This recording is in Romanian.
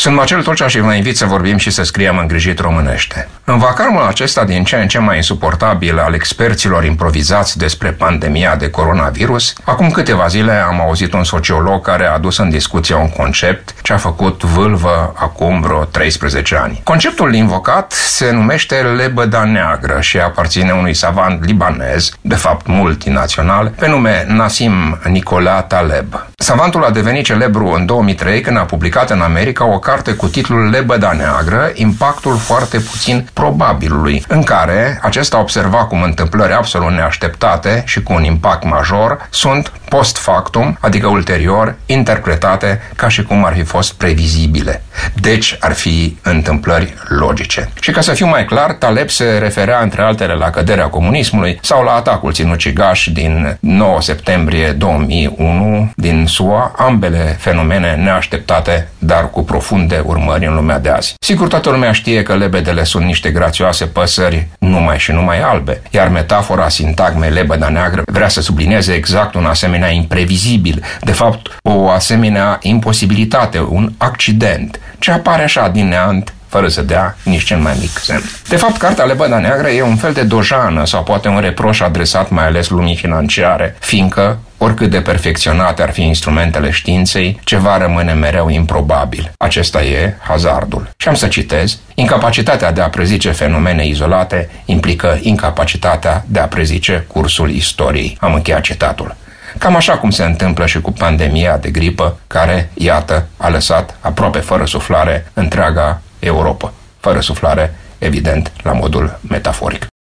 Sunt Marcel Tolcea și vă invit să vorbim și să scriem îngrijit românește. În vacarmul acesta din ce în ce mai insuportabil al experților improvizați despre pandemia de coronavirus, acum câteva zile am auzit un sociolog care a adus în discuție un concept ce a făcut vâlvă acum vreo 13 ani. Conceptul invocat se numește lebăda neagră și aparține unui savant libanez, de fapt multinațional, pe nume Nassim Nicolas Taleb. Savantul a devenit celebru în 2003 când a publicat în America o carte cu titlul Lebăda neagră, impactul foarte puțin probabilului, în care acesta observa cum întâmplări absolut neașteptate și cu un impact major sunt post factum, adică ulterior, interpretate ca și cum ar fi fost previzibile. Deci ar fi întâmplări logice. Și ca să fiu mai clar, Taleb se referea între altele la căderea comunismului sau la atacul sinucigaș din 9 septembrie 2001 din SUA, ambele fenomene neașteptate, dar cu profunde urmări în lumea de azi. Sigur, toată lumea știe că lebedele sunt niște grațioase păsări numai și numai albe, iar metafora sintagmei lebăda neagră vrea să sublinieze exact un asemenea imprevizibil, de fapt o asemenea imposibilitate, un accident, ce apare așa din neant, fără să dea nici cel mai mic semn. De fapt, cartea Lebăda neagră e un fel de dojană sau poate un reproș adresat mai ales lumii financiare, fiindcă, oricât de perfecționate ar fi instrumentele științei, ceva rămâne mereu improbabil. Acesta e hazardul. Și am să citez: incapacitatea de a prezice fenomene izolate implică incapacitatea de a prezice cursul istoriei. Am încheiat citatul. Cam așa cum se întâmplă și cu pandemia de gripă, care, iată, a lăsat aproape fără suflare întreaga Europa. Fără suflare, evident, la modul metaforic.